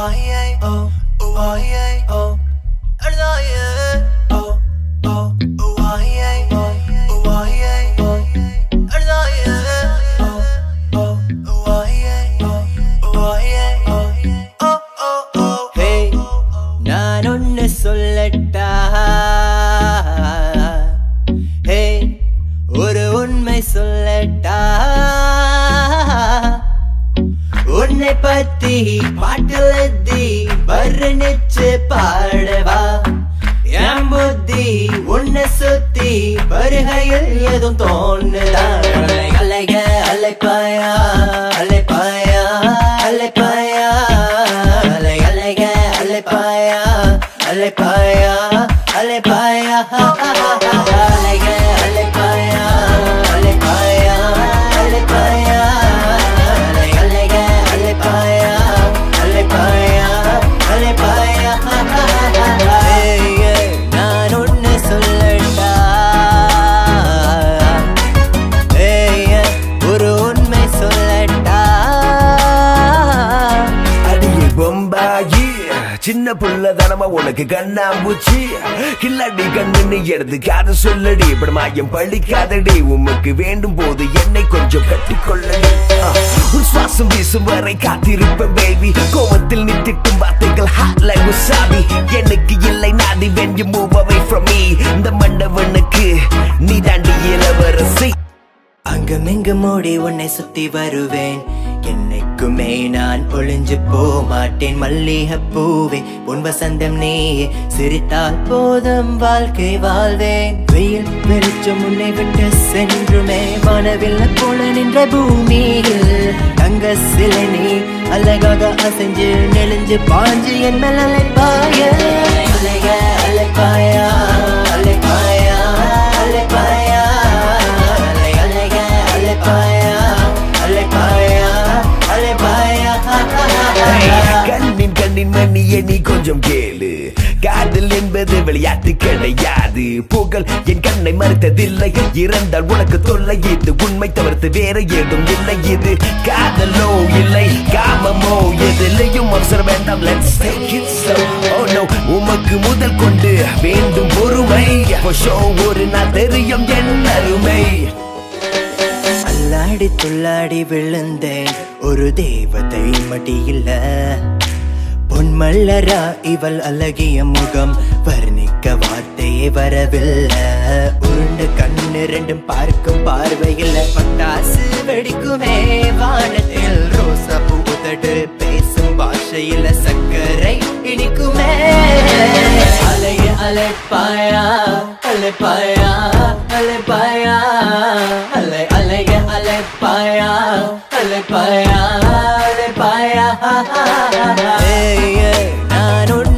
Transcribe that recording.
சொல்லட்டா ஹே ஒரு உண்மை சொல்லட்டா உன்னை பத்தி பாட்டுலத்தி வர்ணிச்சு பாடவா என் புத்தி உன்னை சுத்தி வருகையில் எதுவும் தோணுதா அலைக அலைப்பாயா அலைப்பாயா அலைப்பாயா அலை அலைக அலைப்பாயா அலைப்பாயா அலைப்பாயா அலைக அலைப்பாயா அலைப்பாயா அலைப்பாயா அலை அலைக அலைப்பாயா அலைப்பாயா அலைப்பாயா நான் ஒன்னு சொல்லட்டா ஒரு உண்மை சொல்லட்டா அடியே பொம்பாயி சின்ன புள்ள தனமா உனக்கு கண்ணாம்பூச்சி கில்லாடி கண்ணு எடுத்து காது சொல்லடி படமாயம் பழிக்காதடி உமக்கு வேண்டும் போது என்னை கொஞ்சம் கட்டிக்கொள்ளடி உன் சுவாசம் வீசும் வரை காத்திருப்பேன் பேபி கோவத்தில் நித்திட்டும் வார்த்தைகள் hot like wasabi எனக்கு இல்லை நாடி when you move away from me இந்த மன்னவனுக்கு நீ தாண்டி இளவரசி அங்கமெங்கு மூடி உன்னை சுத்தி வருவேன் என்னைக்குமே நான் ஒளிஞ்சு போமாட்டேன் மல்லிகை பூவே உன் வசந்தம் நீயே சிரித்தால் போதும் வாழ்க்கை வாழ்வேன் வெயில் வெளிச்சம் உன்னை விட்டு சென்றுமே வானவில்லை போல நின்ற பூமியில் தங்க சிலை நீ அழகாக அசைஞ்சு நெளிஞ்சு பாஞ்சு என் மேல் அலைப்பாய அலைக அலைப்பாயா அலைப்பாயா அலைப்பாயா கண்ணின் கண்ணின் மணியை நீ கொஞ்சம் கேளு காதல் என்பது விளையாட்டு கிடையாது புகழ் என் கண்ணை மறுத்ததில்லை இறந்தால் உனக்கு தொல்லை இது உண்மை தவிர்த்து வேற ஏதும் இல்லை இது காதலோ இல்லை காமமோ எதிலையும் அவசரம் வேண்டாம் let's take it slow oh no உமக்கு முதல் கொண்டு வேண்டும் பொறுமை for sure ஒரு நாள் தெரியும் என் அருமை அல்லாடி துள்ளாடி விழுந்தேன் ஒரு தேவதை மடியில்ல பொன்மல்லரா இவள் அழகிய முகம் வர்ணிக்க வார்த்தையே வரவில்லை உருண்டு கண்ணு ரெண்டும் பார்க்கும் பார்வையில் பட்டாசு வெடிக்குமே வானத்தில் ரோசா பூதடு பேசும் பாஷையில் சக்கரை இனிக்குமே அலைய அலைப்பாயா அலைப்பாயா அலைப்பாயா அலை அலைக அலைப்பாயா அலைப்பாயா அலைப்பாயா நான்